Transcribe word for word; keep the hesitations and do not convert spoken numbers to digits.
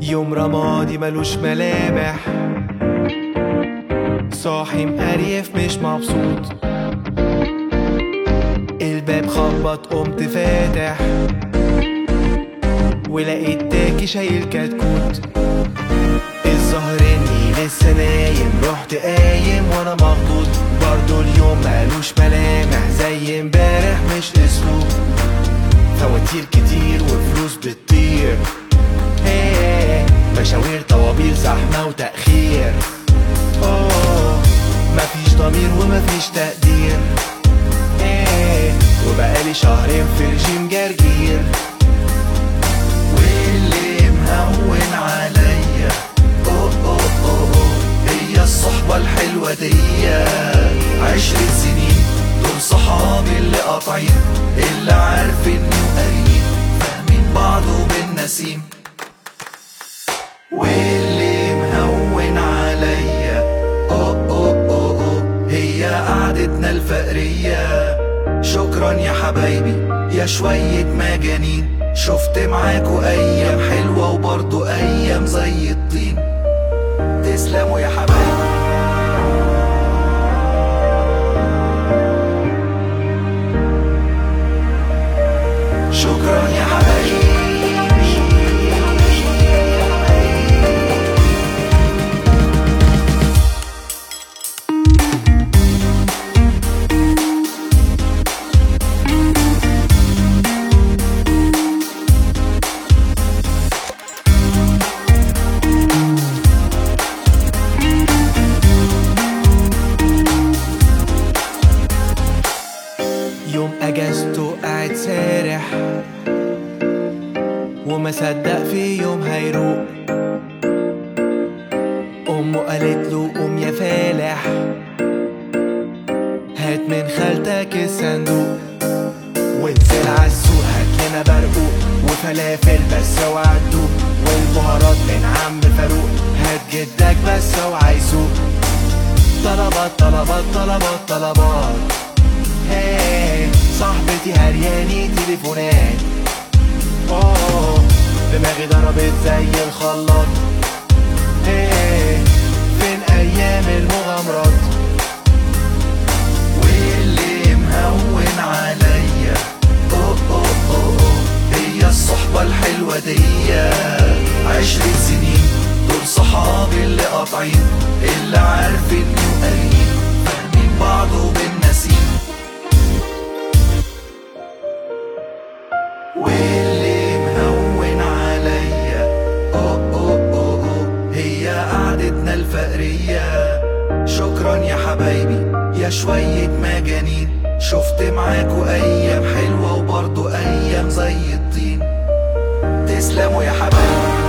يوم رمادي ملوش ملامح، صاحي مقريف مش مبسوط، الباب خبط قمت فاتح ولقيت تاكي شايل كتكوت. الظهر اني لسه نايم، رحت قايم وانا مخضوض، برضو اليوم مالوش ملامح زي امبارح مش اسلوب، فواتير كتير وفلوس بتطير، مشاوير طوابير زحمة وتأخير، أوه مفيش ضمير ومفيش تقدير، وبقالي شهرين في رجيم جرجير، واللي مهون عليا أوه أوه أوه أوه هي الصحبة الحلوة دي. عشرة سنين دول صحابي اللي قاطعين، اللي عارفين وقاريين فاهمين بعض وبالنسيم، واللي مهون عليا أوه أوه أوه أوه هي قعدتنا الفقرية. شكرا يا حبايبي يا شوية مجانين، شفت معاكو أيام حلوة وبرضو أيام زي الطين، تسلموا يا حبايبي. شكرا يا حبايبي. يوم اجازته قاعد سارح وما صدق في يوم هيروق، امه قالت له قوم يا فالح هات من خالتك الصندوق، وانزل عالسوق هات لنا برقوق وفلافل بس اوعى تدوق، والبهارات من عم فاروق هات جدك بس اوعى يسوق، طلبات طلبات طلبات طلبات، هاي صاحبتي هرياني تليفونات، اوه دماغي ضربت زي الخلاط، هاي فين ايام المغامرات، واللي مهون عليا اوه اوه اوه اوه هي الصحبة الحلوة دي. عشرة سنين دول صحابي اللي قاطعين، اللي عارفين وقاريين فاهمين بعض وبالنسيم، واللي مهون عليا أوه أوه أوه أوه هي قعدتنا الفقرية. شكرا يا حبايبي يا شوية مجانين، شفت معاكو أيام حلوة وبرضو أيام زي الطين، تسلموا يا حبايبي.